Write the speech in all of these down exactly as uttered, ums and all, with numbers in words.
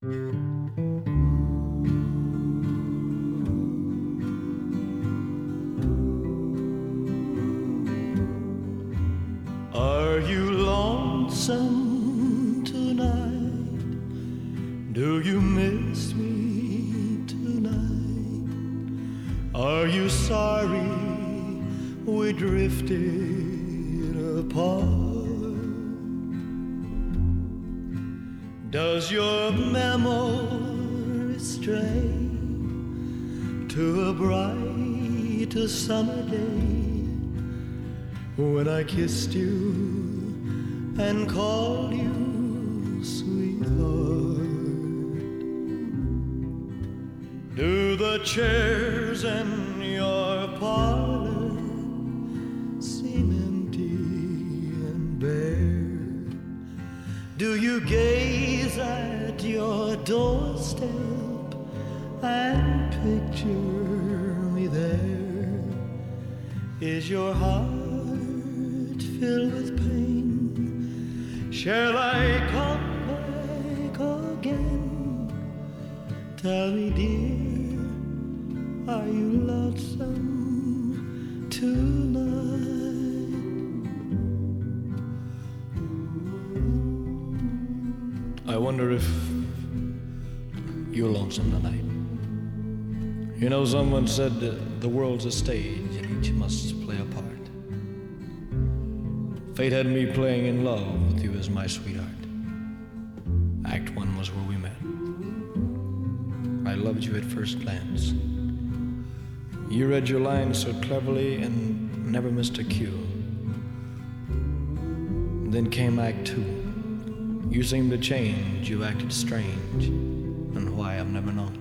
Are you lonesome tonight? Do you miss me tonight? Are you sorry we drifted apart? Does your memory stray to a bright summer day when I kissed you and called you sweetheart? Do the chairs in your parlor seem empty and bare? Do you gaze at your doorstep and picture me there? Is your heart filled with pain? Shall I come back again? Tell me, dear, are you lonesome tonight? I wonder if you're lonesome tonight. You know, someone said that the world's a stage and each must play a part. Fate had me playing in love with you as my sweetheart. Act one was where we met. I loved you at first glance. You read your lines so cleverly and never missed a cue. Then came Act two. You seemed to change, you acted strange, and why I've never known.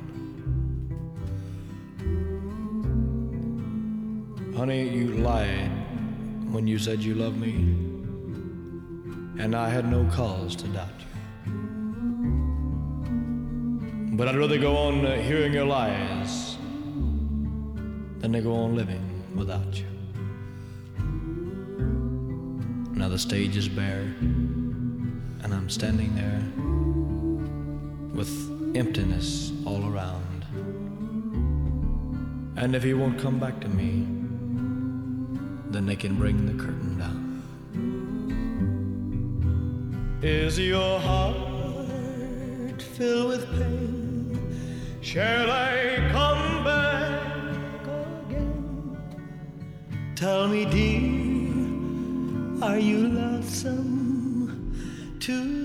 Honey, you lied when you said you loved me, and I had no cause to doubt you. But I'd rather go on uh, hearing your lies than to go on living without you. Now the stage is bare, and I'm standing there with emptiness all around. And if he won't come back to me, then they can bring the curtain down. Is your heart filled with pain? Shall I come back again? Tell me, dear, are you lonesome too?